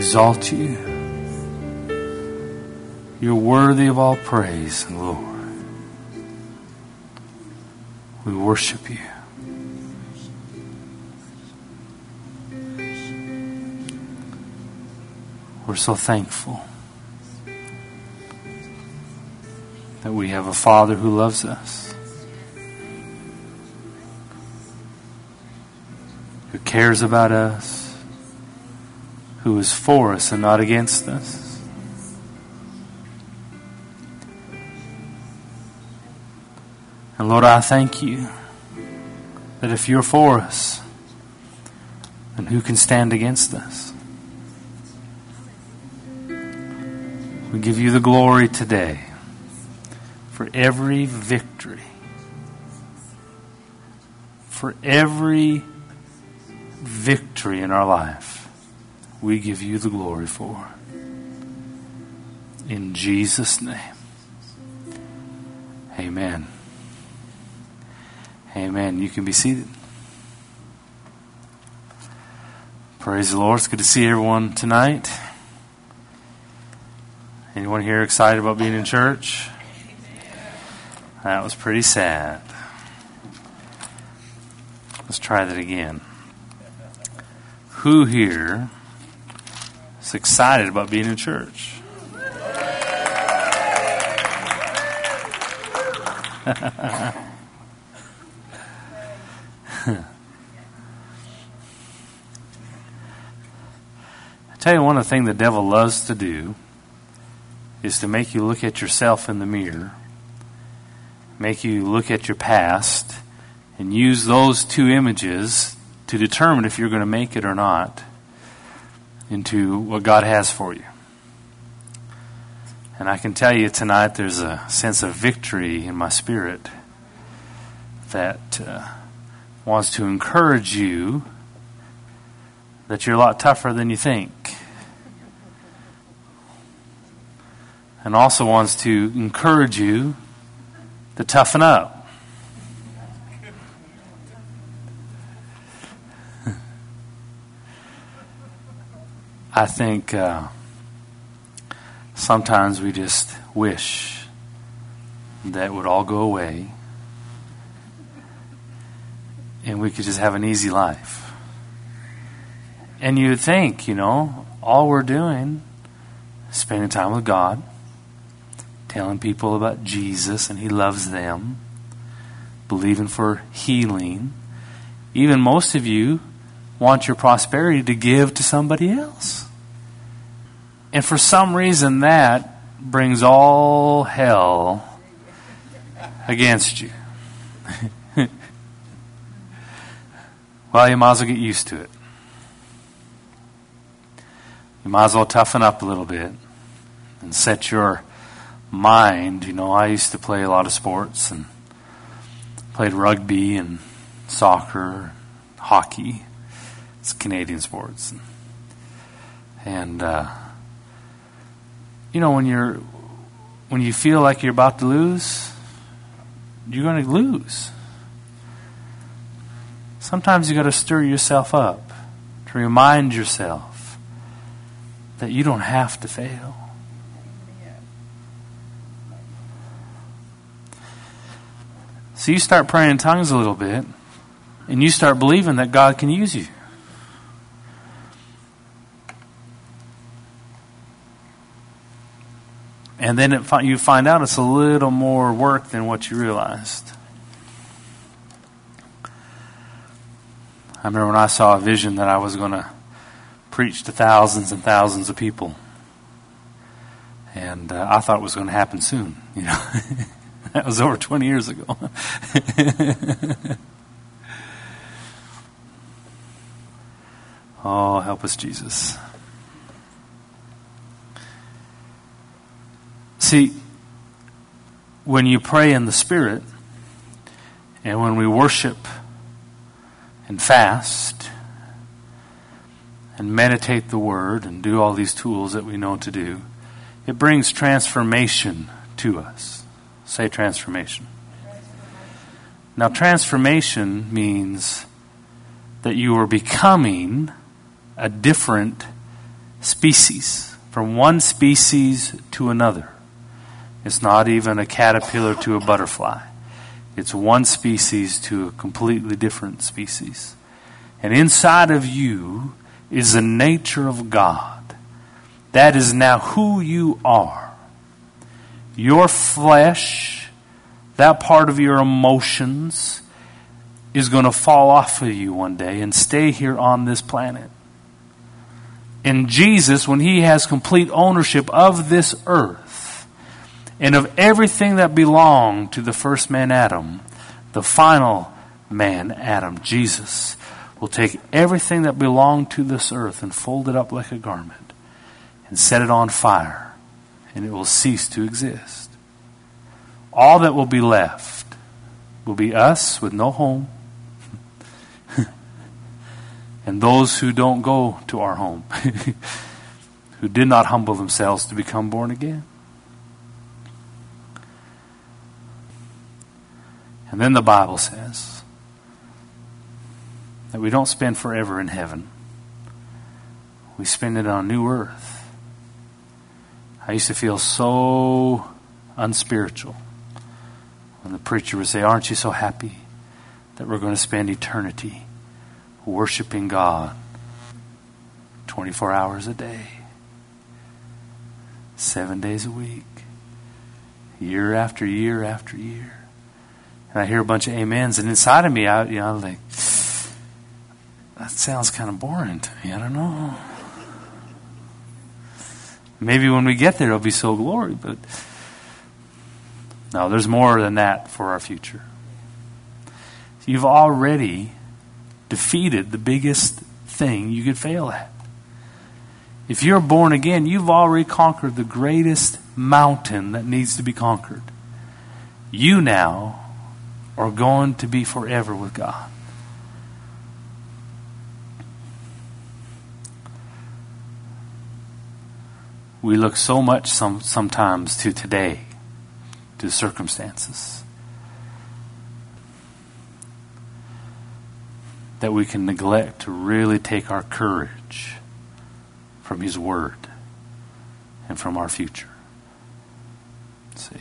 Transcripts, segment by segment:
exalt you. You're worthy of all praise, Lord. We worship you. We're so thankful that we have a Father who loves us, who cares about us, who is for us and not against us. And Lord, I thank you that if you're for us, then who can stand against us? We give you the glory today for every victory, for every victory in our life. We give you the glory for. In Jesus' name. Amen. Amen. You can be seated. Praise the Lord. It's good to see everyone tonight. Anyone here excited about being in church? That was pretty sad. Let's try that again. Who here is excited about being in church? I tell you, one of the things the devil loves to do is to make you look at yourself in the mirror, make you look at your past, and use those two images to determine if you're going to make it or not into what God has for you. And I can tell you tonight there's a sense of victory in my spirit that wants to encourage you that you're a lot tougher than you think. And also wants to encourage you to toughen up. I think sometimes we just wish that it would all go away and we could just have an easy life. And you'd think, all we're doing is spending time with God, telling people about Jesus and He loves them, believing for healing. Even most of you want your prosperity to give to somebody else. And for some reason that brings all hell against you. Well, you might as well get used to it. You might as well toughen up a little bit and set your mind. I used to play a lot of sports and played rugby and soccer, hockey. It's Canadian sports. And when you feel like you're about to lose, you're going to lose. Sometimes you got to stir yourself up to remind yourself that you don't have to fail. So you start praying in tongues a little bit, and you start believing that God can use you. And then you find out it's a little more work than what you realized. I remember when I saw a vision that I was going to preach to thousands and thousands of people. And I thought it was going to happen soon, That was over 20 years ago. Oh, help us, Jesus. See, when you pray in the Spirit, and when we worship and fast and meditate the Word and do all these tools that we know to do, it brings transformation to us. Say transformation. Now, transformation means that you are becoming a different species, from one species to another. It's not even a caterpillar to a butterfly. It's one species to a completely different species. And inside of you is the nature of God. That is now who you are. Your flesh, that part of your emotions, is going to fall off of you one day and stay here on this planet. And Jesus, when he has complete ownership of this earth and of everything that belonged to the first man Adam, the final man Adam, Jesus, will take everything that belonged to this earth and fold it up like a garment and set it on fire, and it will cease to exist. All that will be left will be us with no home and those who don't go to our home, who did not humble themselves to become born again. And then the Bible says that we don't spend forever in heaven. We spend it on new earth. I used to feel so unspiritual when the preacher would say, "Aren't you so happy that we're going to spend eternity worshiping God 24 hours a day, 7 days a week, year after year after year?" And I hear a bunch of amens, and inside of me, I'm like, that sounds kind of boring to me. I don't know. Maybe when we get there, it'll be so glory, but no, there's more than that for our future. You've already defeated the biggest thing you could fail at. If you're born again, you've already conquered the greatest mountain that needs to be conquered. You now are going to be forever with God. We look so much sometimes to today, to circumstances, that we can neglect to really take our courage from His Word and from our future. See,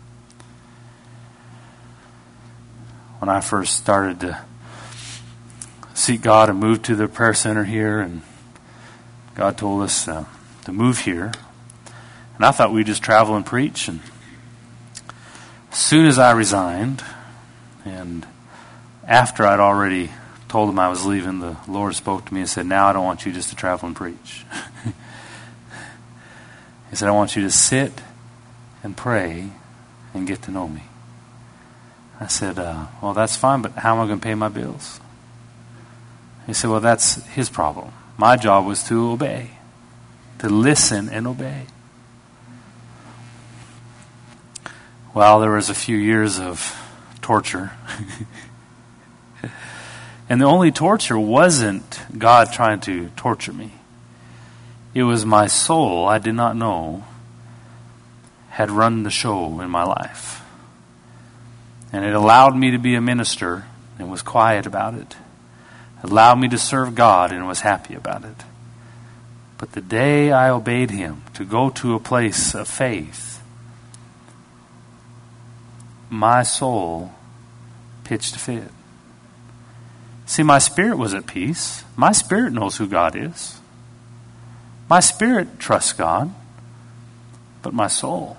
when I first started to seek God and moved to the prayer center here, and God told us to move here, and I thought we'd just travel and preach. And as soon as I resigned, and after I'd already told him I was leaving, the Lord spoke to me and said, "Now I don't want you just to travel and preach." He said, "I want you to sit and pray and get to know me." I said, "Well, that's fine, but how am I going to pay my bills?" He said, "Well, that's his problem. My job was to obey, to listen and obey." Well, there was a few years of torture. And the only torture wasn't God trying to torture me. It was my soul, I did not know, had run the show in my life. And it allowed me to be a minister and was quiet about it. It allowed me to serve God and was happy about it. But the day I obeyed Him to go to a place of faith, my soul pitched a fit. See, my spirit was at peace. My spirit knows who God is. My spirit trusts God. But my soul,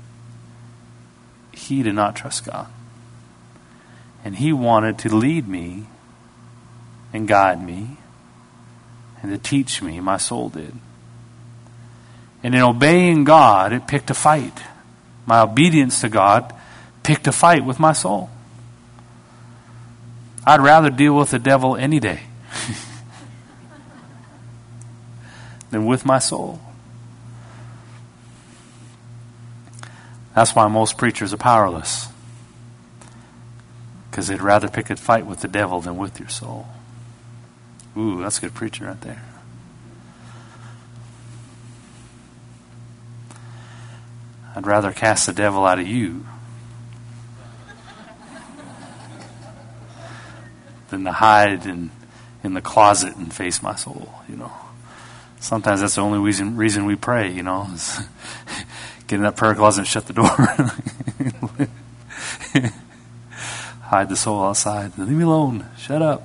he did not trust God. And he wanted to lead me and guide me and to teach me. My soul did. And in obeying God, it picked a fight. My obedience to God picked a fight with my soul. I'd rather deal with the devil any day than with my soul. That's why most preachers are powerless, because they'd rather pick a fight with the devil than with your soul. Ooh, that's good preaching right there. I'd rather cast the devil out of you than to hide in the closet and face my soul, you know. Sometimes that's the only reason we pray, is get in that prayer closet and shut the door. Hide the soul outside. Leave me alone. Shut up.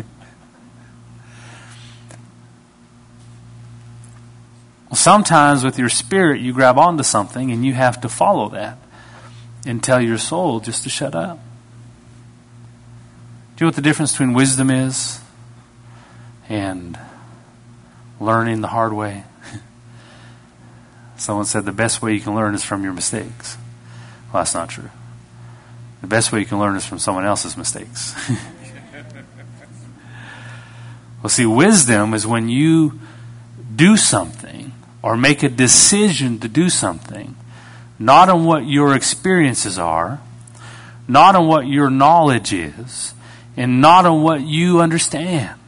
Sometimes with your spirit, you grab onto something and you have to follow that and tell your soul just to shut up. Do you know what the difference between wisdom is and learning the hard way? Someone said the best way you can learn is from your mistakes. Well, that's not true. The best way you can learn is from someone else's mistakes. Well, see, wisdom is when you do something or make a decision to do something, not on what your experiences are, not on what your knowledge is, and not on what you understand.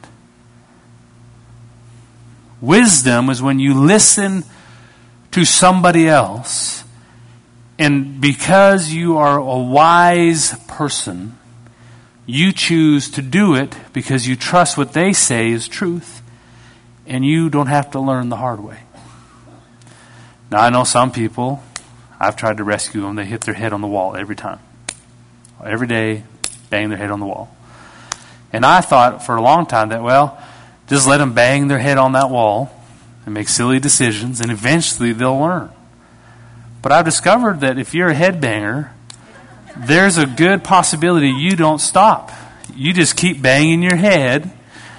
Wisdom is when you listen to somebody else, and because you are a wise person, you choose to do it because you trust what they say is truth, and you don't have to learn the hard way. Now, I know some people, I've tried to rescue them, they hit their head on the wall every time. Every day, bang their head on the wall. And I thought for a long time that, well, just let them bang their head on that wall and make silly decisions, and eventually they'll learn. But I've discovered that if you're a headbanger, there's a good possibility you don't stop. You just keep banging your head.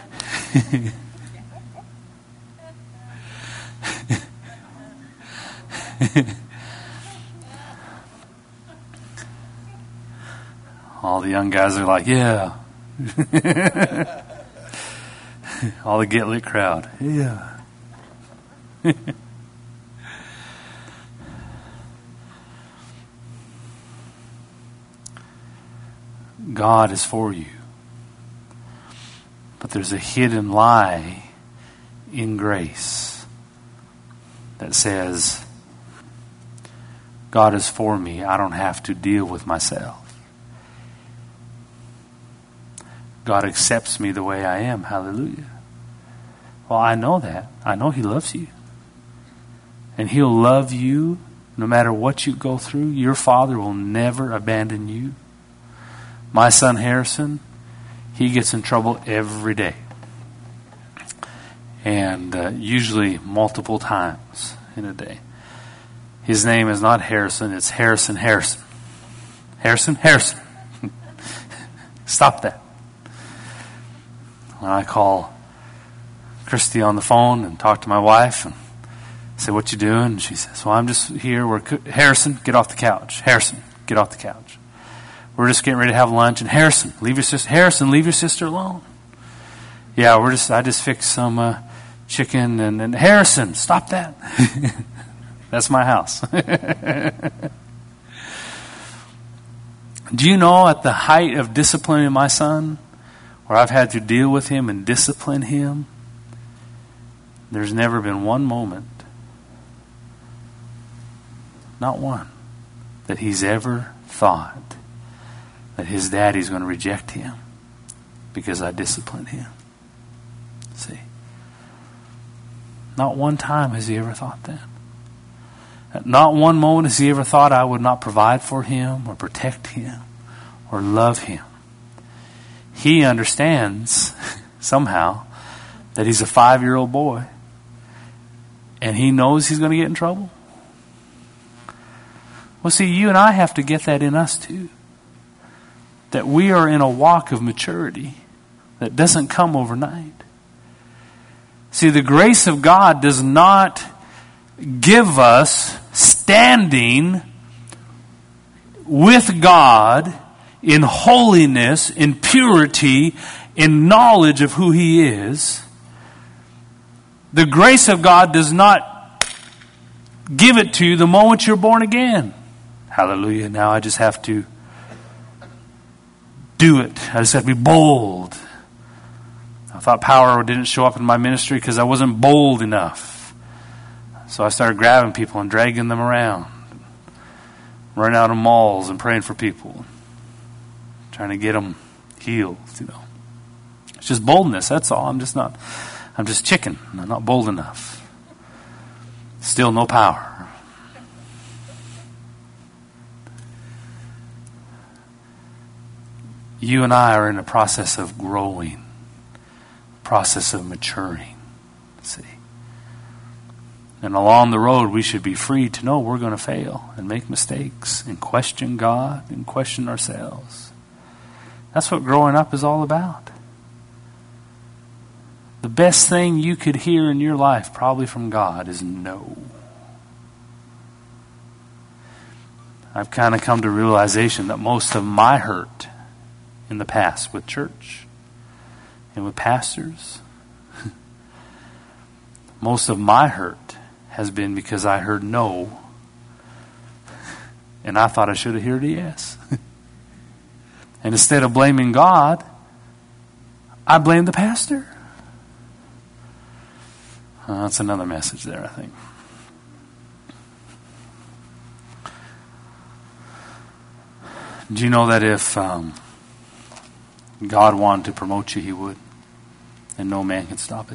All the young guys are like, yeah. All the get lit crowd. Yeah. God is for you. But there's a hidden lie in grace that says, God is for me. I don't have to deal with myself. God accepts me the way I am. Hallelujah. Well, I know that. I know He loves you. And He'll love you no matter what you go through. Your Father will never abandon you. My son Harrison, he gets in trouble every day. And usually multiple times in a day. His name is not Harrison, it's Harrison. Harrison. Stop that. When I call Christy on the phone and talk to my wife and say, what you doing? And she says, well, I'm just here. Harrison, get off the couch. Harrison, get off the couch. We're just getting ready to have lunch. And Harrison, leave your sister alone. Yeah, I just fixed some chicken. And Harrison, stop that. That's my house. Do you know at the height of disciplining my son, where I've had to deal with him and discipline him, there's never been one moment, not one, that he's ever thought that his daddy's going to reject him because I disciplined him. See? Not one time has he ever thought that. At not one moment has he ever thought I would not provide for him or protect him or love him. He understands somehow that he's a 5-year-old boy and he knows he's going to get in trouble. Well, see, you and I have to get that in us too. That we are in a walk of maturity that doesn't come overnight. See, the grace of God does not give us standing with God in holiness, in purity, in knowledge of who He is. The grace of God does not give it to you the moment you're born again. Hallelujah. Now I just have to do it. I just have to be bold. I thought power didn't show up in my ministry because I wasn't bold enough. So I started grabbing people and dragging them around. Running out of malls and praying for people. Trying to get them healed, It's just boldness, that's all. I'm just chicken. I'm not bold enough. Still no power. You and I are in a process of growing, process of maturing. See? And along the road, we should be free to know we're going to fail and make mistakes and question God and question ourselves. That's what growing up is all about. The best thing you could hear in your life, probably from God, is no. I've kind of come to realization that most of my hurt in the past with church and with pastors, most of my hurt has been because I heard no and I thought I should have heard a yes. And instead of blaming God, I blamed the pastor. That's another message there, I think. Do you know that if God wanted to promote you, He would, and no man can stop it?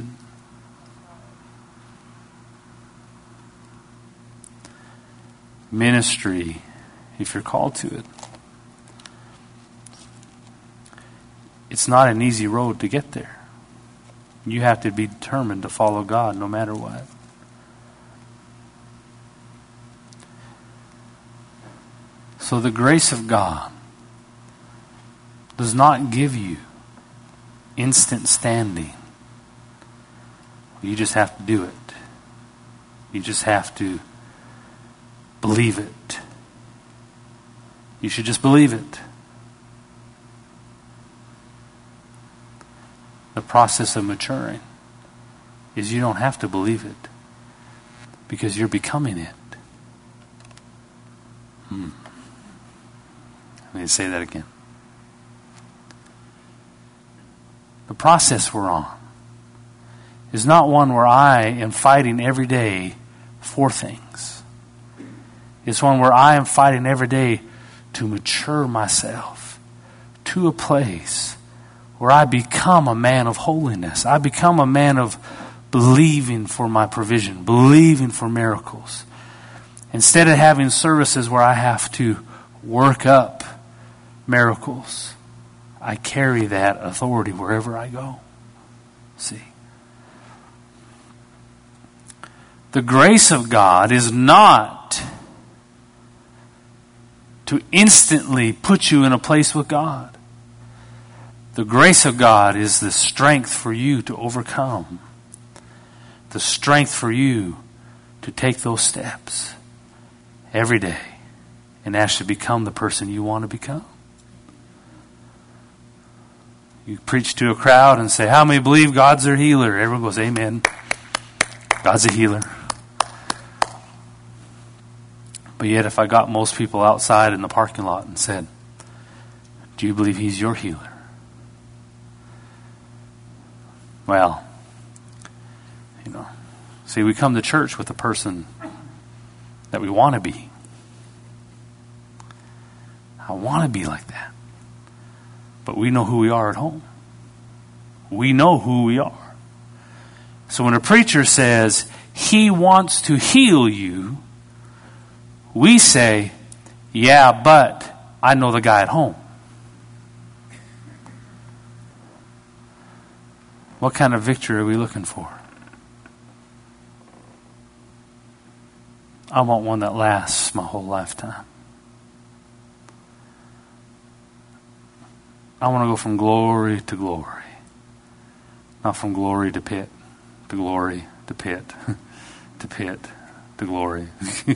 Ministry, if you're called to it, it's not an easy road to get there. You have to be determined to follow God no matter what. So the grace of God does not give you instant standing. You just have to do it. You just have to believe it. You should just believe it. The process of maturing is you don't have to believe it because you're becoming it. Let me say that again. The process we're on is not one where I am fighting every day for things. It's one where I am fighting every day to mature myself to a place where I become a man of holiness. I become a man of believing for my provision, believing for miracles. Instead of having services where I have to work up miracles, I carry that authority wherever I go. See? The grace of God is not to instantly put you in a place with God. The grace of God is the strength for you to overcome. The strength for you to take those steps every day and actually become the person you want to become. You preach to a crowd and say, how many believe God's their healer? Everyone goes, amen. God's a healer. But yet if I got most people outside in the parking lot and said, do you believe He's your healer? Well, see, we come to church with the person that we want to be. I want to be like that. But we know who we are at home. We know who we are. So when a preacher says he wants to heal you, we say, yeah, but I know the guy at home. What kind of victory are we looking for? I want one that lasts my whole lifetime. I want to go from glory to glory. Not from glory to pit, to glory to pit, to pit, to glory.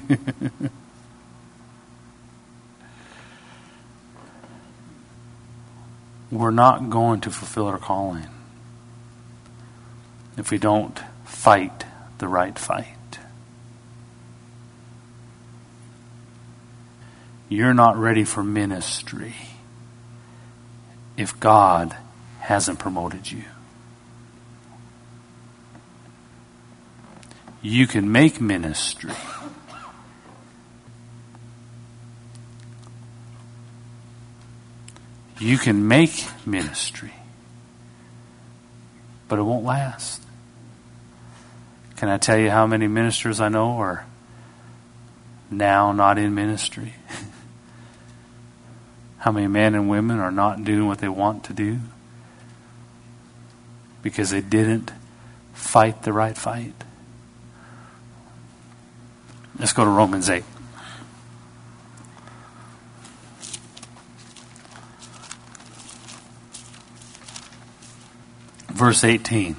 We're not going to fulfill our calling if we don't fight the right fight. You're not ready for ministry if God hasn't promoted you. You can make ministry. You can make ministry, but it won't last. Can I tell you how many ministers I know are now not in ministry? How many men and women are not doing what they want to do because they didn't fight the right fight? Let's go to Romans 8. Verse 18.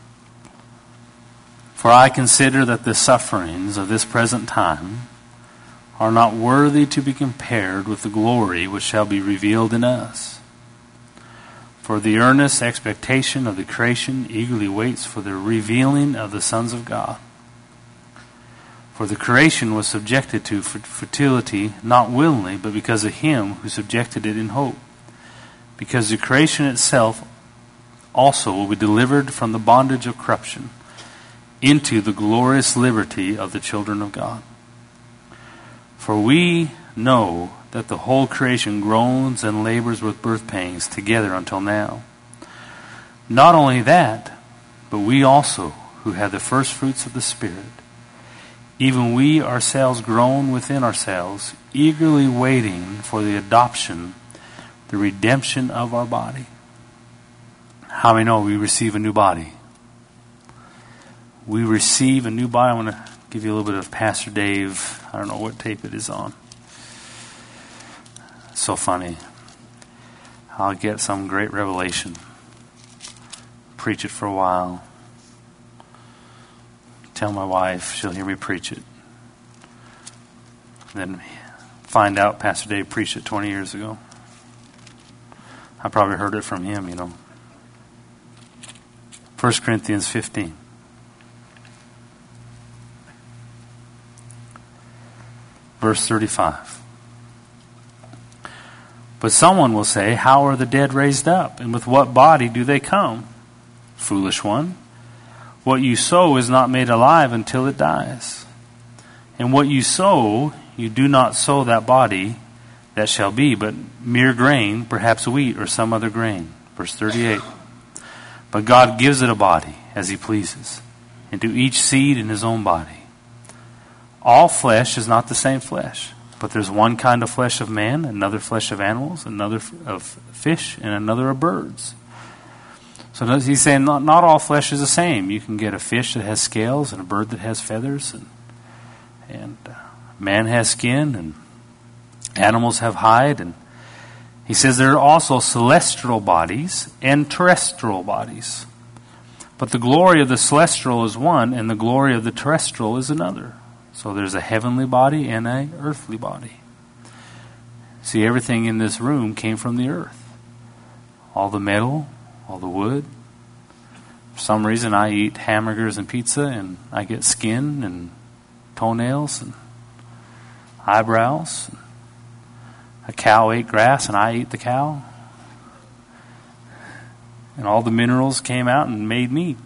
For I consider that the sufferings of this present time are not worthy to be compared with the glory which shall be revealed in us. For the earnest expectation of the creation eagerly waits for the revealing of the sons of God. For the creation was subjected to fertility, not willingly, but because of him who subjected it in hope. Because the creation itself also will be delivered from the bondage of corruption into the glorious liberty of the children of God. For we know that the whole creation groans and labors with birth pains together until now. Not only that, but we also, who have the first fruits of the Spirit, even we ourselves groan within ourselves, eagerly waiting for the adoption, the redemption of our body. How many know we receive a new body? We receive a new body. I'm going to give you a little bit of Pastor Dave. I don't know what tape it is on. So funny. I'll get some great revelation. Preach it for a while. Tell my wife, she'll hear me preach it. Then find out Pastor Dave preached it 20 years ago. I probably heard it from him, 1 Corinthians 15. Verse 35. But someone will say, how are the dead raised up? And with what body do they come? Foolish one. What you sow is not made alive until it dies. And what you sow, you do not sow that body that shall be, but mere grain, perhaps wheat or some other grain. Verse 38. But God gives it a body as he pleases, and to each seed in his own body. All flesh is not the same flesh, but there's one kind of flesh of man, another flesh of animals, another of fish, and another of birds. So he's saying not all flesh is the same. You can get a fish that has scales and a bird that has feathers, and man has skin, and animals have hide. And he says there are also celestial bodies and terrestrial bodies. But the glory of the celestial is one, and the glory of the terrestrial is another. So there's a heavenly body and an earthly body. See, everything in this room came from the earth. All the metal, all the wood. For some reason I eat hamburgers and pizza and I get skin and toenails and eyebrows. A cow ate grass and I ate the cow. And all the minerals came out and made me.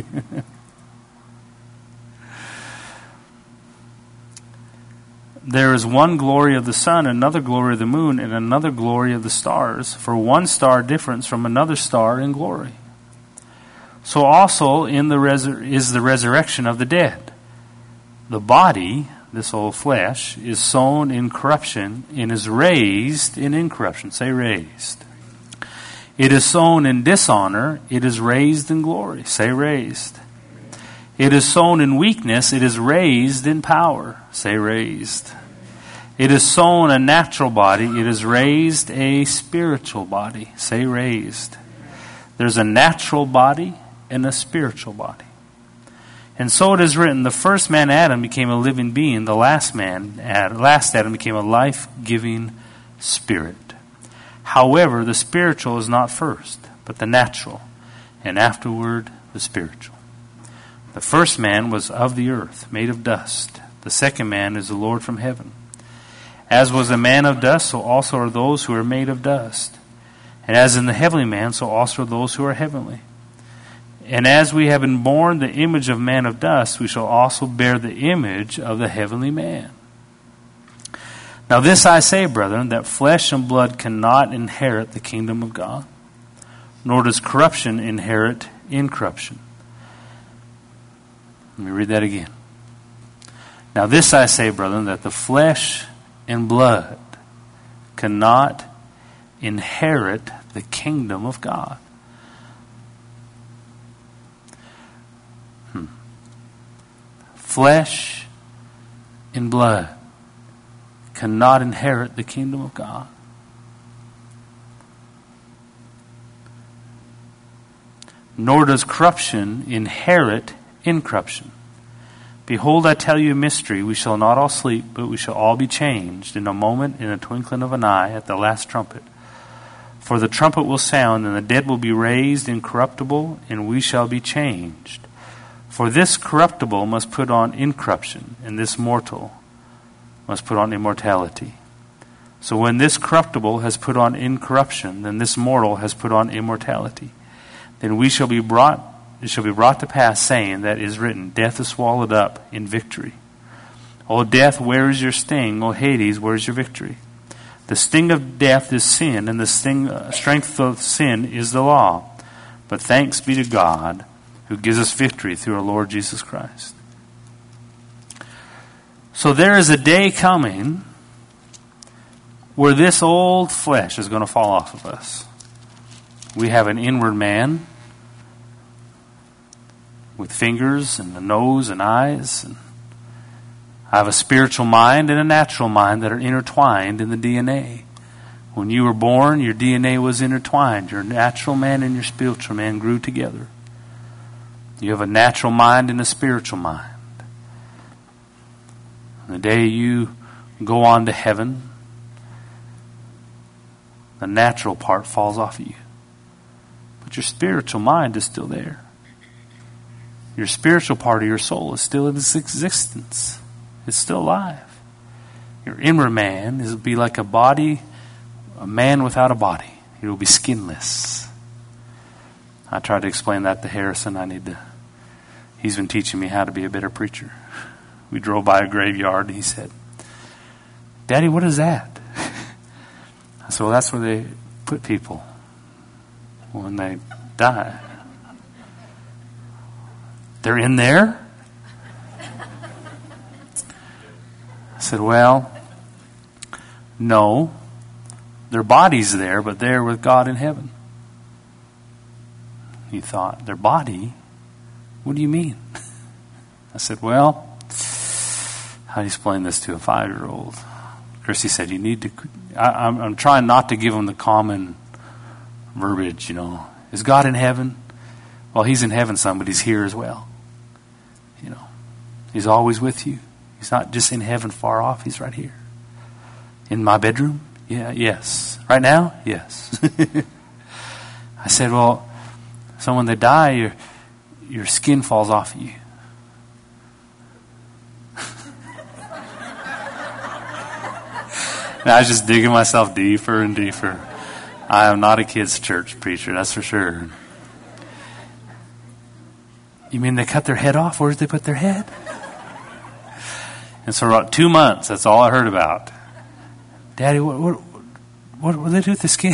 There is one glory of the sun, another glory of the moon, and another glory of the stars. For one star differs from another star in glory. So also is the resurrection of the dead. The body, this old flesh, is sown in corruption and is raised in incorruption. Say raised. It is sown in dishonor. It is raised in glory. Say raised. It is sown in weakness. It is raised in power. Say raised. It is sown a natural body. It is raised a spiritual body. Say raised. There's a natural body and a spiritual body. And so it is written, the first man, Adam, became a living being. The last Adam became a life-giving spirit. However, the spiritual is not first, but the natural, and afterward the spiritual. The first man was of the earth, made of dust. The second man is the Lord from heaven. As was a man of dust, so also are those who are made of dust. And as in the heavenly man, so also are those who are heavenly. And as we have been born the image of man of dust, we shall also bear the image of the heavenly man. Now this I say, brethren, that flesh and blood cannot inherit the kingdom of God, nor does corruption inherit incorruption. Let me read that again. Now this I say, brethren, that the flesh and blood cannot inherit the kingdom of God. Flesh and blood cannot inherit the kingdom of God. Nor does corruption inherit incorruption. Behold, I tell you a mystery. We shall not all sleep, but we shall all be changed in a moment, in a twinkling of an eye, at the last trumpet. For the trumpet will sound, and the dead will be raised incorruptible, and we shall be changed. For this corruptible must put on incorruption, and this mortal must put on immortality. So when this corruptible has put on incorruption, then this mortal has put on immortality. Then it shall be brought to pass, saying, that is written, death is swallowed up in victory. O death, where is your sting? O Hades, where is your victory? The sting of death is sin, and the strength of sin is the law. But thanks be to God, who gives us victory through our Lord Jesus Christ. So there is a day coming where this old flesh is going to fall off of us. We have an inward man with fingers and a nose and eyes. And I have a spiritual mind and a natural mind that are intertwined in the DNA. When you were born, your DNA was intertwined. Your natural man and your spiritual man grew together. You have a natural mind and a spiritual mind. The day you go on to heaven, the natural part falls off of you. But your spiritual mind is still there. Your spiritual part of your soul is still in its existence. It's still alive. Your inward man will be like a body, a man without a body. He will be skinless. I tried to explain that to Harrison. He's been teaching me how to be a better preacher. We drove by a graveyard and he said, Daddy, what is that? I said, well, that's where they put people when they die. They're in there? I said, well, no. Their body's there, but they're with God in heaven. He thought, their body? What do you mean? I said, well, how do you explain this to a 5-year-old? Christy said, you need to... I'm trying not to give them the common verbiage, Is God in heaven? Well, he's in heaven, son, but he's here as well. He's always with you. He's not just in heaven far off. He's right here. In my bedroom? Yeah, yes. Right now? Yes. I said, well, so when they die, your skin falls off of you. And I was just digging myself deeper and deeper. I am not a kids' church preacher, that's for sure. You mean they cut their head off? Where did they put their head? And so about 2 months, that's all I heard about. Daddy, what do they do with the skin?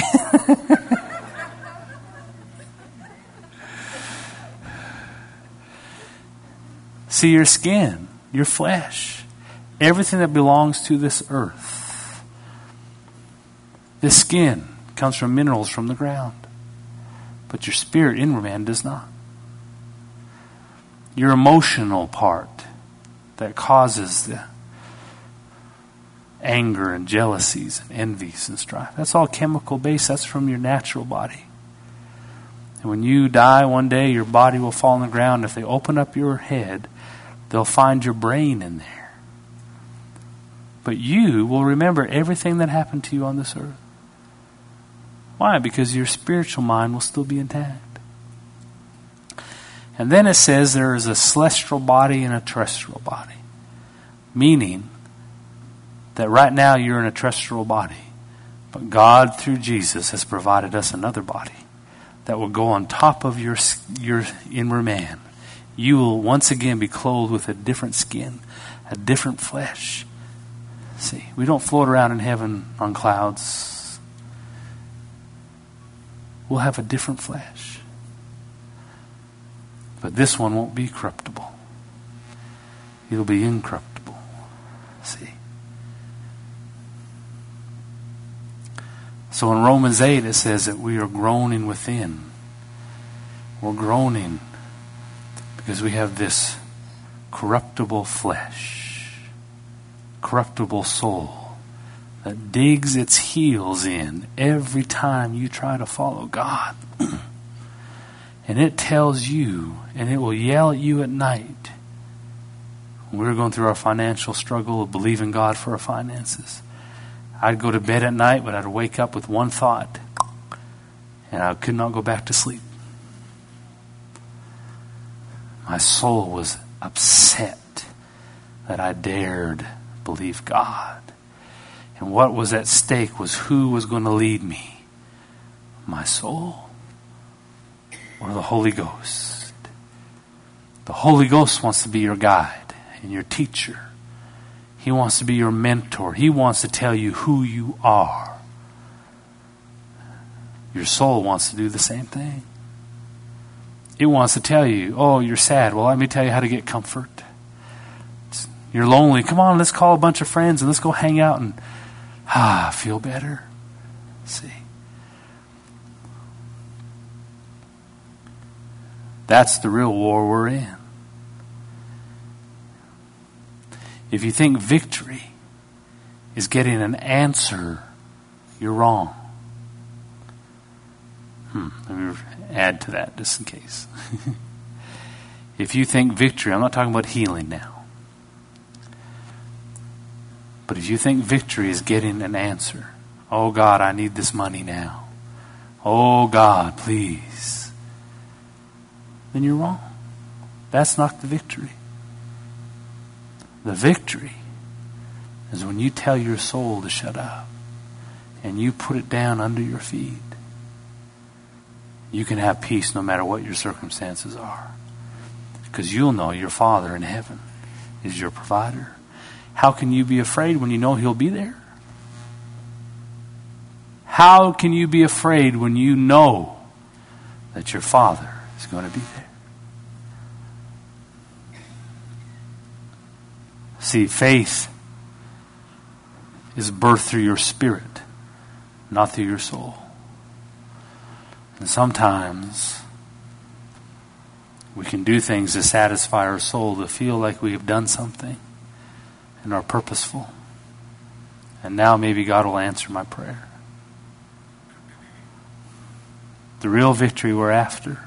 See, your skin, your flesh, everything that belongs to this earth, this skin comes from minerals from the ground. But your spirit, inward man, does not. Your emotional part that causes the anger and jealousies and envies and strife. That's all chemical based. That's from your natural body. And when you die one day, your body will fall on the ground. If they open up your head, they'll find your brain in there. But you will remember everything that happened to you on this earth. Why? Because your spiritual mind will still be intact. And then it says there is a celestial body and a terrestrial body. Meaning that right now you're in a terrestrial body. But God, through Jesus, has provided us another body that will go on top of your inward man. You will once again be clothed with a different skin, a different flesh. See, we don't float around in heaven on clouds. We'll have a different flesh. But this one won't be corruptible. It'll be incorruptible. See? So in Romans 8 it says that we are groaning within. We're groaning because we have this corruptible flesh, corruptible soul that digs its heels in every time you try to follow God. And it tells you, and it will yell at you at night. When we were going through our financial struggle of believing God for our finances, I'd go to bed at night, but I'd wake up with one thought, and I could not go back to sleep. My soul was upset that I dared believe God. And what was at stake was who was going to lead me, my soul or the Holy Ghost. The Holy Ghost wants to be your guide and your teacher. He wants to be your mentor. He wants to tell you who you are. Your soul wants to do the same thing. It wants to tell you, oh, you're sad. Well, let me tell you how to get comfort. You're lonely. Come on, let's call a bunch of friends and let's go hang out and feel better. See? That's the real war we're in. If you think victory is getting an answer, you're wrong. Let me add to that just in case. If you think victory, I'm not talking about healing now. But if you think victory is getting an answer, oh God, I need this money now. Oh God, please. Then you're wrong. That's not the victory. The victory is when you tell your soul to shut up and you put it down under your feet. You can have peace no matter what your circumstances are. Because you'll know your Father in heaven is your provider. How can you be afraid when you know He'll be there? How can you be afraid when you know that your Father is going to be there? See, faith is birthed through your spirit, not through your soul. And sometimes we can do things to satisfy our soul, to feel like we have done something and are purposeful. And now maybe God will answer my prayer. The real victory we're after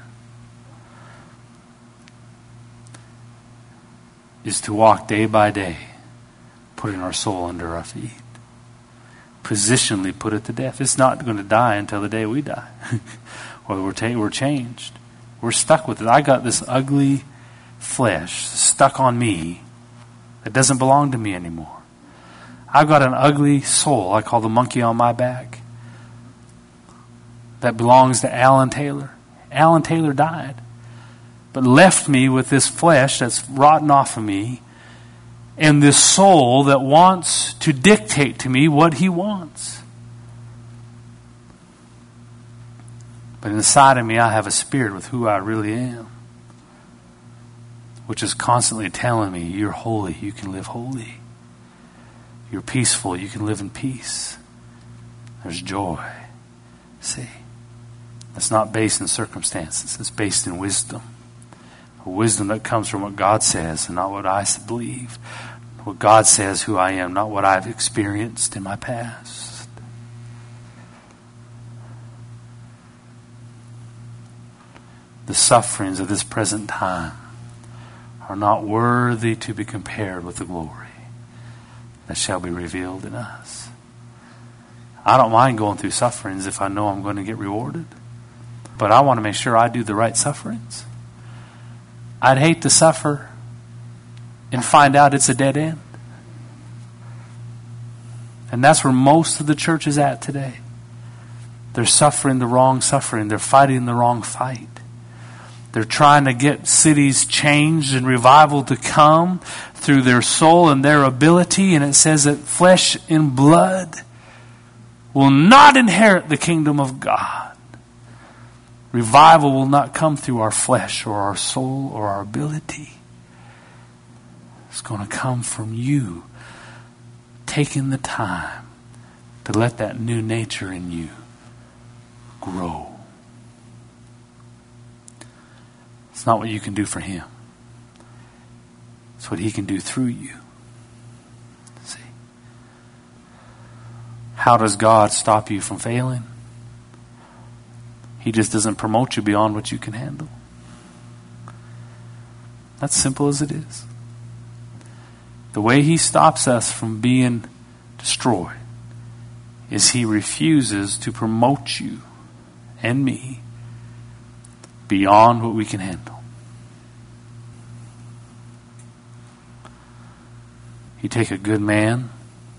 is to walk day by day, putting our soul under our feet. Positionally put it to death. It's not going to die until the day we die. Or we're changed. We're stuck with it. I got this ugly flesh stuck on me that doesn't belong to me anymore. I've got an ugly soul I call the monkey on my back that belongs to Alan Taylor. Alan Taylor died, but left me with this flesh that's rotten off of me and this soul that wants to dictate to me what he wants. But inside of me, I have a spirit with who I really am, which is constantly telling me, you're holy, you can live holy. You're peaceful, you can live in peace. There's joy. See, it's not based in circumstances. It's based in wisdom. A wisdom that comes from what God says and not what I believe. What God says who I am, not what I've experienced in my past. The sufferings of this present time are not worthy to be compared with the glory that shall be revealed in us. I don't mind going through sufferings if I know I'm going to get rewarded. But I want to make sure I do the right sufferings. I'd hate to suffer and find out it's a dead end. And that's where most of the church is at today. They're suffering the wrong suffering. They're fighting the wrong fight. They're trying to get cities changed and revival to come through their soul and their ability. And it says that flesh and blood will not inherit the kingdom of God. Revival will not come through our flesh or our soul or our ability. is going to come from you taking the time to let that new nature in you grow. It's not what you can do for him. It's what he can do through you. See? How does God stop you from failing? He just doesn't promote you beyond what you can handle. That's simple as it is. The way he stops us from being destroyed is he refuses to promote you and me beyond what we can handle. You take a good man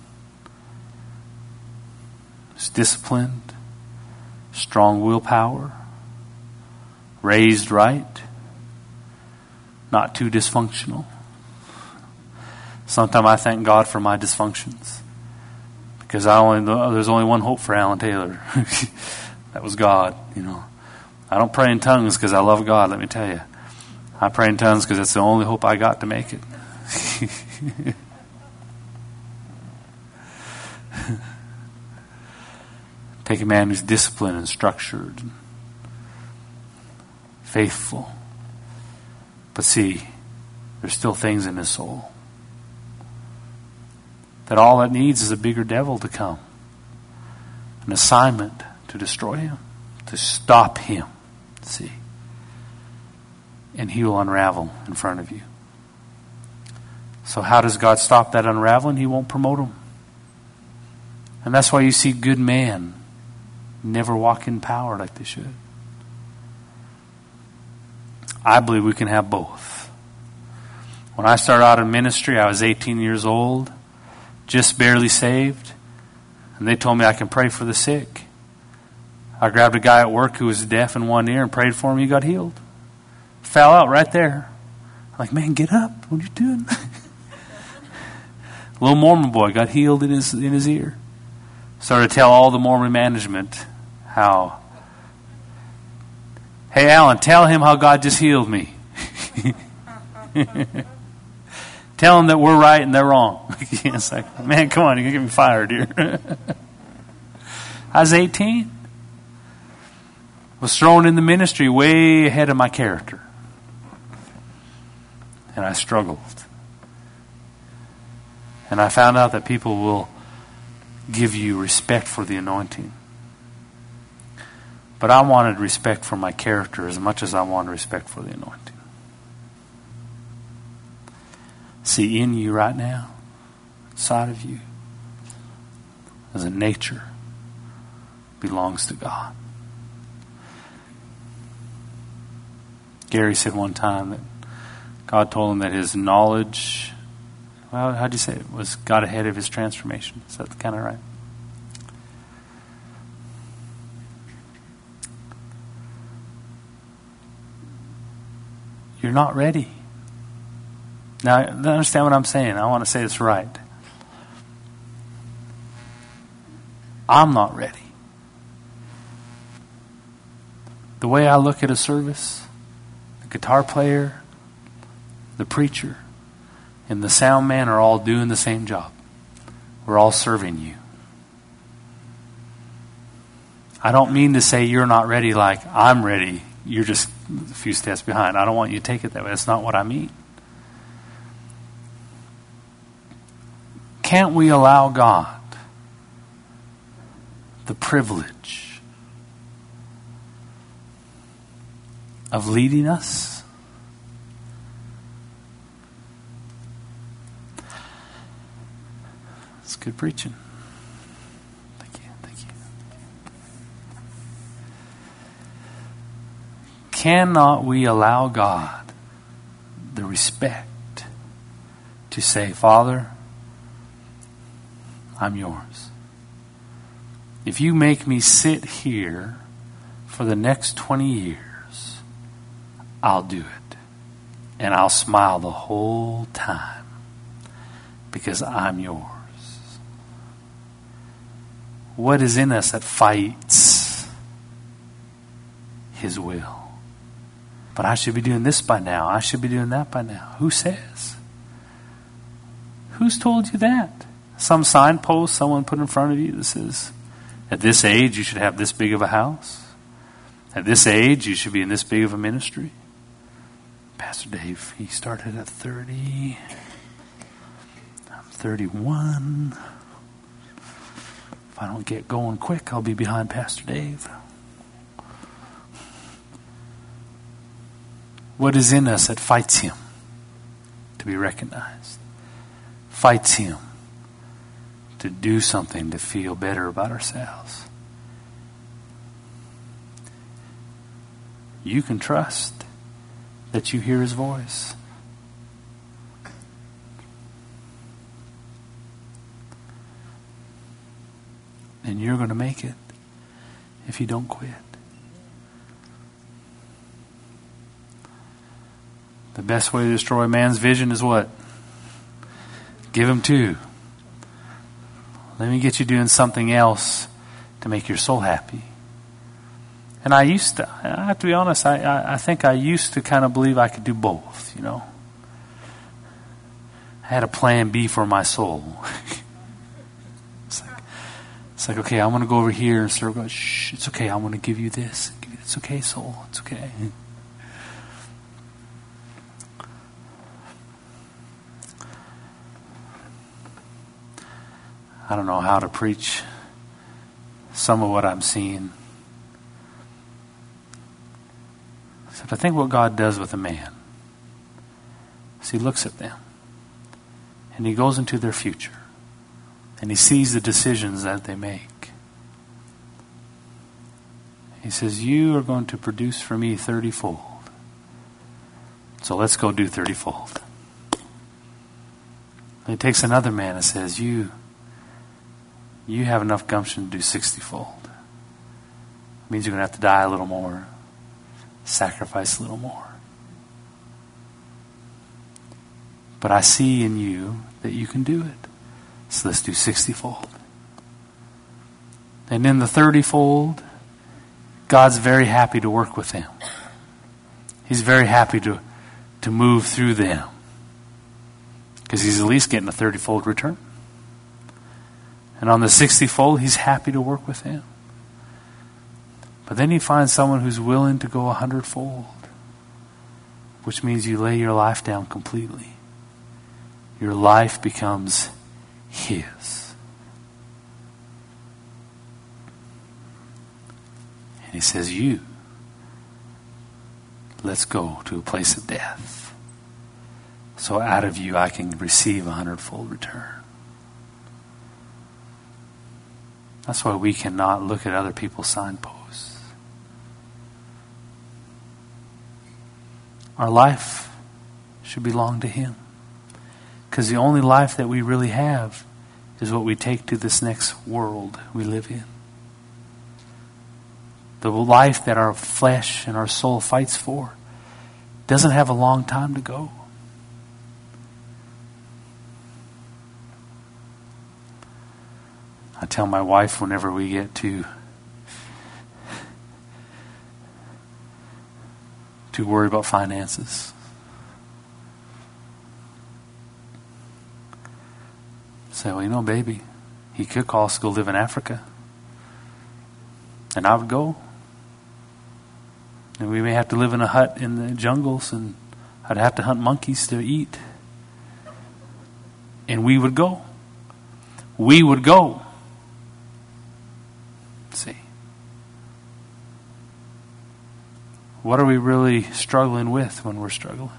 who's disciplined, strong willpower, raised right, not too dysfunctional. Sometimes I thank God for my dysfunctions, because there's only one hope for Alan Taylor. That was God, you know. I don't pray in tongues because I love God, let me tell you. I pray in tongues because that's the only hope I got to make it. Take a man who's disciplined and structured, and faithful. But see, there's still things in his soul that all it needs is a bigger devil to come. An assignment to destroy him, to stop him. See? And he will unravel in front of you. So how does God stop that unraveling? He won't promote him. And that's why you see good men never walk in power like they should. I believe we can have both. When I started out in ministry, I was 18 years old, just barely saved, and they told me I can pray for the sick. I grabbed a guy at work who was deaf in one ear and prayed for him. He got healed. Fell out right there. I'm like, man, get up. What are you doing? Little Mormon boy got healed in his ear. Started to tell all the Mormon management how, hey, Alan, tell him how God just healed me. Tell them that we're right and they're wrong. It's like, man, come on, you're going to get me fired here. I was 18. Was thrown in the ministry way ahead of my character. And I struggled. And I found out that people will give you respect for the anointing. But I wanted respect for my character as much as I wanted respect for the anointing. See, in you right now, inside of you, as a nature belongs to God. Gary said one time that God told him that his knowledge, well, how'd you say it, was got ahead of his transformation. Is that kind of right? You're not ready. Now, understand what I'm saying. I want to say this right. I'm not ready. The way I look at a service, the guitar player, the preacher, and the sound man are all doing the same job. We're all serving you. I don't mean to say you're not ready like I'm ready. You're just a few steps behind. I don't want you to take it that way. That's not what I mean. Can't we allow God the privilege of leading us? It's good preaching. Thank you. Cannot we allow God the respect to say, Father, I'm yours. If you make me sit here for the next 20 years, I'll do it. And I'll smile the whole time because I'm yours. What is in us that fights His will? But I should be doing this by now. I should be doing that by now. Who says? Who's told you that? Some signpost someone put in front of you that says, at this age you should have this big of a house. At this age you should be in this big of a ministry. Pastor Dave, he started at 30. I'm 31. If I don't get going quick, I'll be behind Pastor Dave. What is in us that fights him to be recognized? Fights him to do something to feel better about ourselves. You can trust that you hear his voice. And you're going to make it if you don't quit. The best way to destroy man's vision is what? Give him two. Let me get you doing something else to make your soul happy. And I have to be honest, I think I used to kind of believe I could do both, you know. I had a plan B for my soul. It's like, okay, I'm going to go over here and start going, shh, it's okay, I'm going to give you this. It's okay, soul, it's okay. I don't know how to preach some of what I'm seeing. Except I think what God does with a man is he looks at them and he goes into their future and he sees the decisions that they make. He says, you are going to produce for me 30-fold. So let's go do 30-fold. And he takes another man and says, you have enough gumption to do 60-fold. It means you're going to have to die a little more, sacrifice a little more. But I see in you that you can do it. So let's do 60-fold. And in the 30-fold, God's very happy to work with them. He's very happy to move through them. Because he's at least getting a 30-fold return. And on the 60-fold, he's happy to work with him. But then he finds someone who's willing to go 100-fold, which means you lay your life down completely. Your life becomes his. And he says, let's go to a place of death. So out of you I can receive a 100-fold return. That's why we cannot look at other people's signposts. Our life should belong to him. Because the only life that we really have is what we take to this next world we live in. The life that our flesh and our soul fights for doesn't have a long time to go. I tell my wife whenever we get to worry about finances. Say, well, you know, baby, he could call us to go live in Africa. And I would go. And we may have to live in a hut in the jungles, and I'd have to hunt monkeys to eat. And we would go. We would go. See. What are we really struggling with when we're struggling?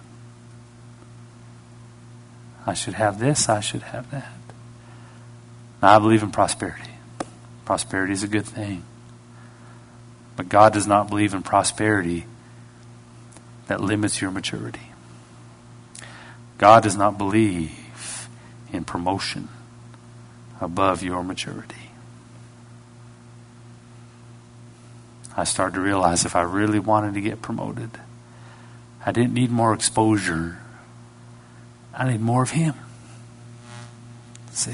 I should have this, I should have that. Now, I believe in prosperity. Prosperity is a good thing. But God does not believe in prosperity that limits your maturity. God does not believe in promotion above your maturity. I started to realize if I really wanted to get promoted, I didn't need more exposure. I need more of him. See?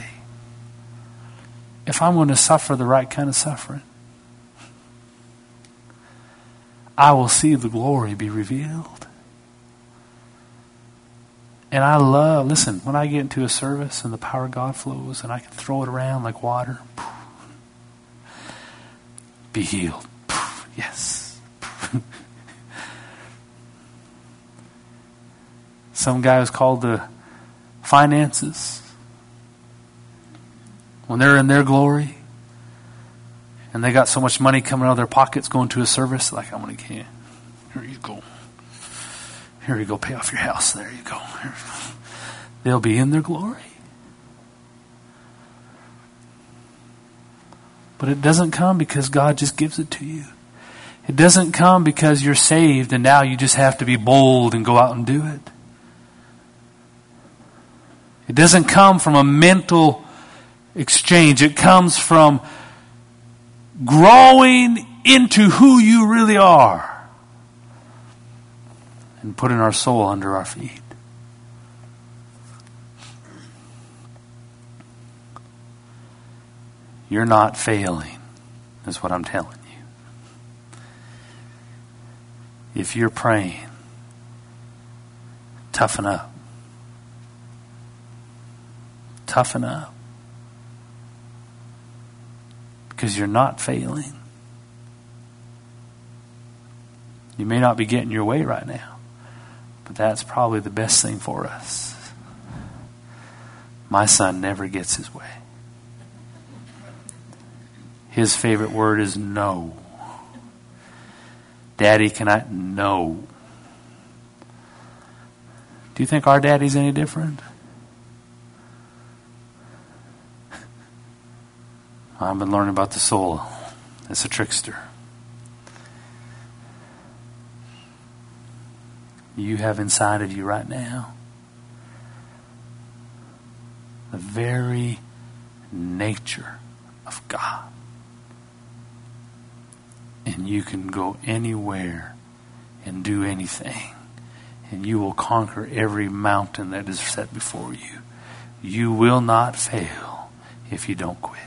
If I'm going to suffer the right kind of suffering, I will see the glory be revealed. And I love, listen, when I get into a service and the power of God flows and I can throw it around like water, be healed. Yes. Some guy was called to finances. When they're in their glory and they got so much money coming out of their pockets going to a service, like, I'm going to get, here you go. Here you go, pay off your house. There you go. They'll be in their glory. But it doesn't come because God just gives it to you. It doesn't come because you're saved and now you just have to be bold and go out and do it. It doesn't come from a mental exchange. It comes from growing into who you really are and putting our soul under our feet. You're not failing, is what I'm telling you. If you're praying, toughen up. Toughen up. Because you're not failing. You may not be getting your way right now, but that's probably the best thing for us. My son never gets his way. His favorite word is no. Daddy, can I? No. Do you think our daddy's any different? I've been learning about the soul. It's a trickster. You have inside of you right now the very nature of God. And you can go anywhere and do anything. And you will conquer every mountain that is set before you. You will not fail if you don't quit.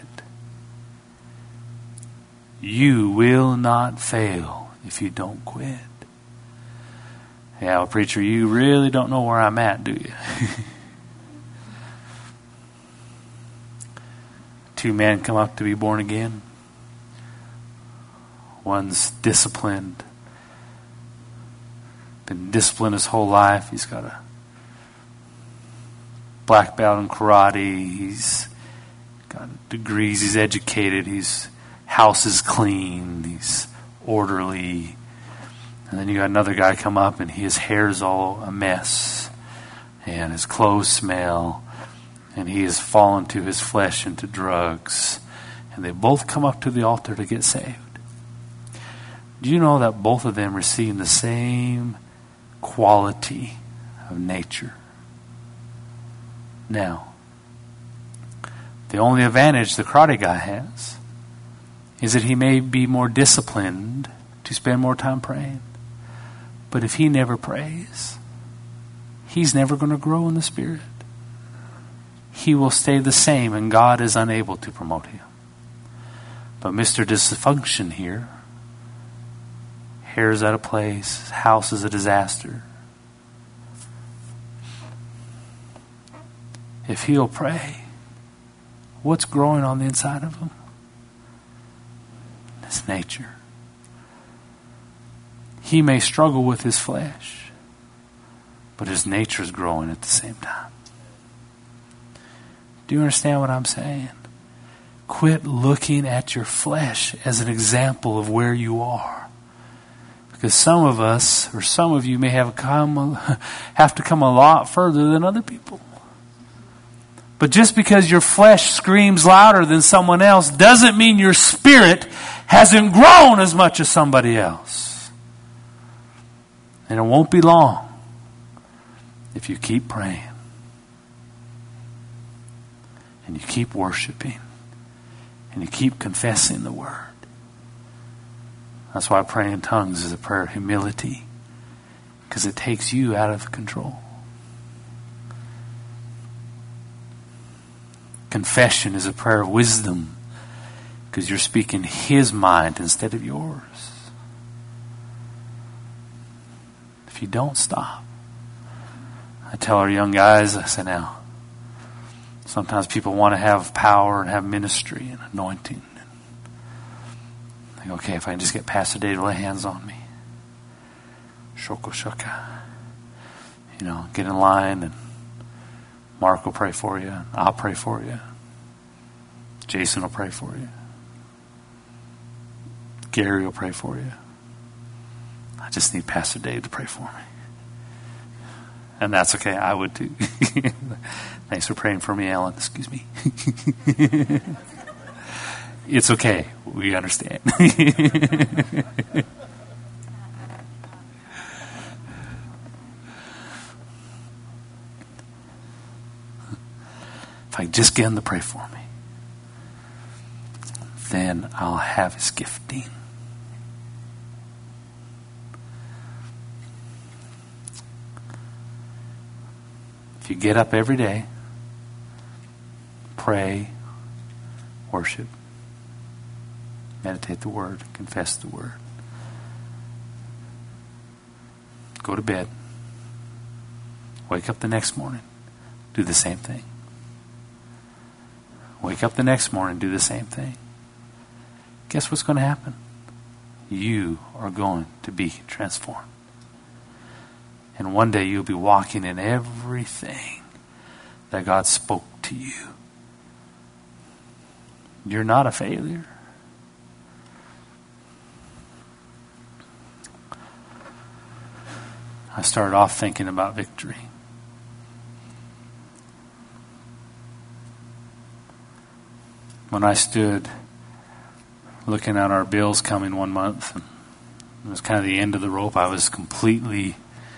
You will not fail if you don't quit. Yeah, well, preacher, you really don't know where I'm at, do you? Two men come up to be born again. One's disciplined. Been disciplined his whole life. He's got a black belt in karate. He's got degrees. He's educated. His house is clean. He's orderly. And then you got another guy come up and his hair's all a mess. And his clothes smell. And he has fallen to his flesh into drugs. And they both come up to the altar to get saved. Do you know that both of them receive the same quality of nature? Now, the only advantage the karate guy has is that he may be more disciplined to spend more time praying. But if he never prays, he's never going to grow in the Spirit. He will stay the same and God is unable to promote him. But Mr. Dysfunction here, hair's out of place, house is a disaster. If he'll pray, what's growing on the inside of him? His nature. He may struggle with his flesh, but his nature is growing at the same time. Do you understand what I'm saying? Quit looking at your flesh as an example of where you are. Because some of us, or some of you may have to come a lot further than other people. But just because your flesh screams louder than someone else doesn't mean your spirit hasn't grown as much as somebody else. And it won't be long if you keep praying and you keep worshiping and you keep confessing the word. That's why praying in tongues is a prayer of humility, because it takes you out of control. Confession is a prayer of wisdom, because you're speaking his mind instead of yours. If you don't stop, I tell our young guys, I say now, sometimes people want to have power and have ministry and anointing. I go, okay, if I can just get Pastor Dave to lay hands on me. Shoko shaka. You know, get in line, and Mark will pray for you. And I'll pray for you. Jason will pray for you. Gary will pray for you. I just need Pastor Dave to pray for me. And that's okay. I would too. Thanks for praying for me, Alan. Excuse me. It's okay. We understand. If I just get him to pray for me, then I'll have his gifting. If you get up every day, pray, worship, meditate the Word, confess the Word, go to bed, wake up the next morning, do the same thing. Wake up the next morning, do the same thing. Guess what's going to happen? You are going to be transformed. And one day you'll be walking in everything that God spoke to you. You're not a failure. I started off thinking about victory. When I stood looking at our bills coming one month, and it was kind of the end of the rope, I was completely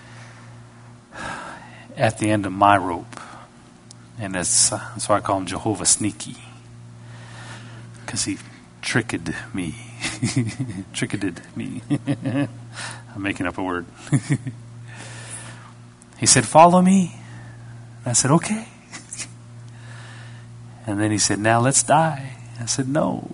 at the end of my rope. And that's why I call him Jehovah Sneaky. Because he tricked me. Tricked me. I'm making up a word. He said, follow me. And I said, okay. And then he said, now let's die. I said, no.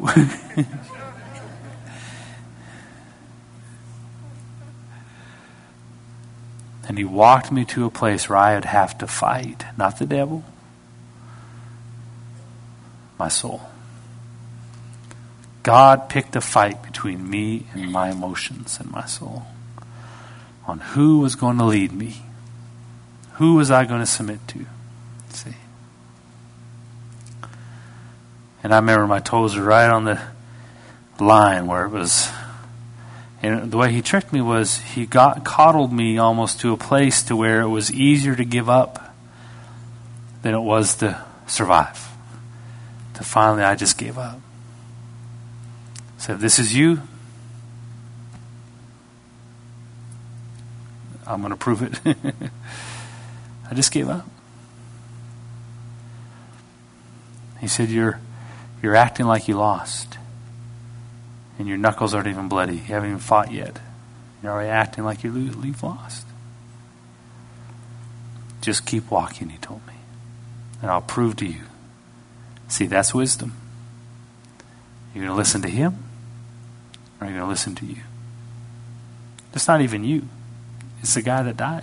And he walked me to a place where I would have to fight, not the devil, my soul. God picked a fight between me and my emotions and my soul on who was going to lead me. Who was I going to submit to? See? And I remember my toes were right on the line where it was. And the way he tricked me was he coddled me almost to a place to where it was easier to give up than it was to survive. To finally I just gave up. So if this is you, I'm going to prove it. I just gave up. He said, you're acting like you lost. And your knuckles aren't even bloody. You haven't even fought yet. You're already acting like you've lost. Just keep walking, he told me. And I'll prove to you. See, that's wisdom. You're going to listen to him, or you're going to listen to you. It's not even you. It's the guy that died.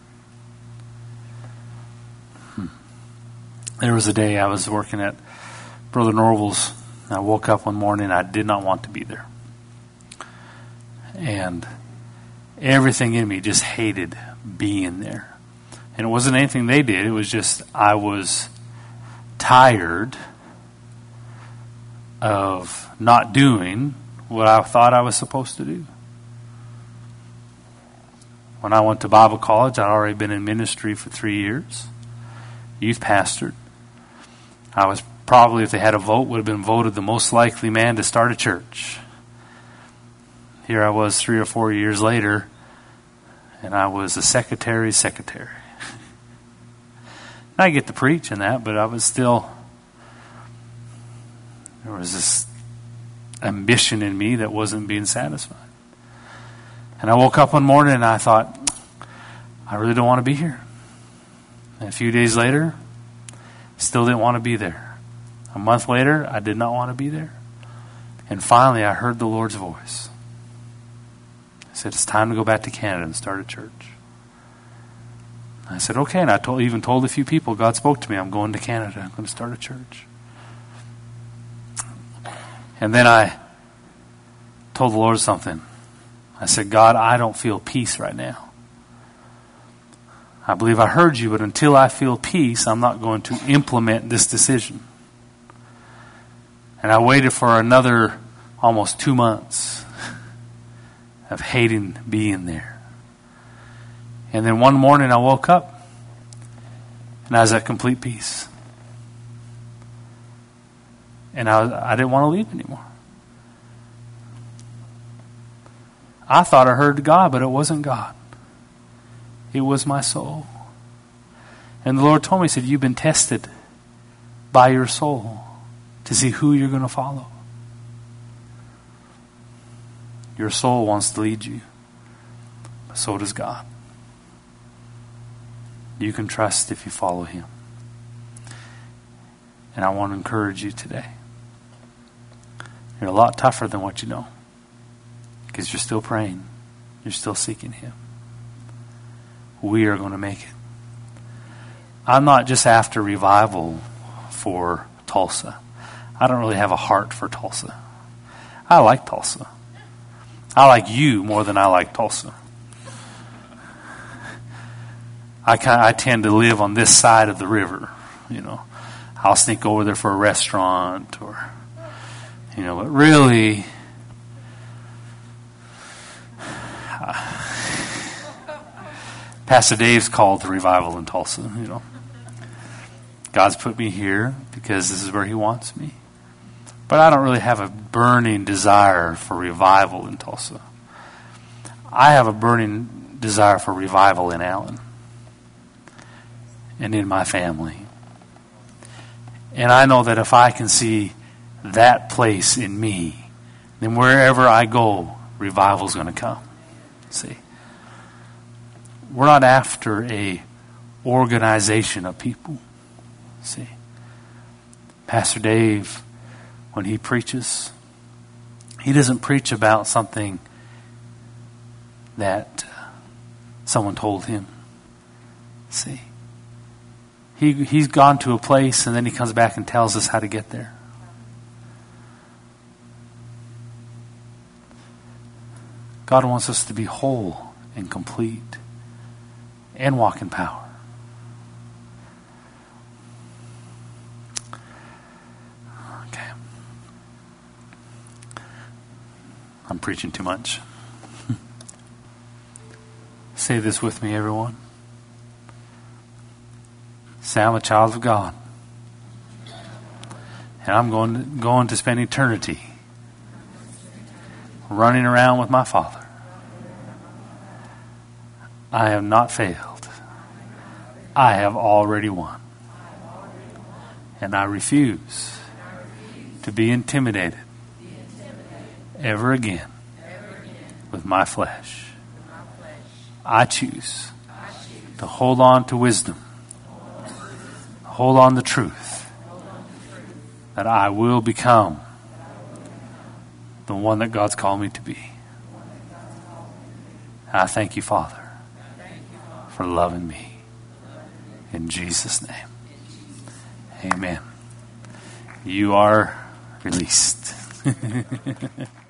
There was a day I was working at Brother Norval's. I woke up one morning, I did not want to be there. And everything in me just hated being there. And it wasn't anything they did, it was just I was tired of not doing what I thought I was supposed to do. When I went to Bible college, I'd already been in ministry for 3 years. Youth pastored. I was probably, if they had a vote, would have been voted the most likely man to start a church. Here I was 3 or 4 years later, and I was a secretary's secretary. I get to preach and that, but I was still, there was this ambition in me that wasn't being satisfied. And I woke up one morning and I thought, I really don't want to be here. And a few days later, still didn't want to be there. A month later, I did not want to be there. And finally, I heard the Lord's voice. He said, it's time to go back to Canada and start a church. I said, okay. And I even told a few people, God spoke to me. I'm going to Canada. I'm going to start a church. And then I told the Lord something. I said, God, I don't feel peace right now. I believe I heard you, but until I feel peace, I'm not going to implement this decision. And I waited for another almost 2 months of hating being there. And then one morning I woke up and I was at complete peace. And I didn't want to leave anymore. I thought I heard God, but it wasn't God. It was my soul. And the Lord told me, He said, you've been tested by your soul to see who you're going to follow. Your soul wants to lead you, but so does God. You can trust if you follow Him. And I want to encourage you today. You're a lot tougher than what you know, because you're still praying. You're still seeking Him. We are going to make it. I'm not just after revival for Tulsa. I don't really have a heart for Tulsa. I like Tulsa. I like you more than I like Tulsa. I tend to live on this side of the river, you know. I'll sneak over there for a restaurant or, you know, but really, Pastor Dave's called to revival in Tulsa, you know. God's put me here because this is where He wants me. But I don't really have a burning desire for revival in Tulsa. I have a burning desire for revival in Allen and in my family. And I know that if I can see that place in me, then wherever I go, revival's going to come. See? We're not after a organization of people. See? Pastor Dave, when he preaches, he doesn't preach about something that someone told him. See? He's gone to a place and then he comes back and tells us how to get there. God wants us to be whole and complete and walk in power. Okay. I'm preaching too much. Say this with me, everyone. Say, I'm a child of God. And I'm going to spend eternity running around with my Father. I have not failed. I have already won. And I refuse to be intimidated ever again with my flesh. I choose to hold on to wisdom. Hold on to truth. That I will become the one that God's called me to be. I thank you, Father, for loving me. In Jesus' name. Amen. You are released.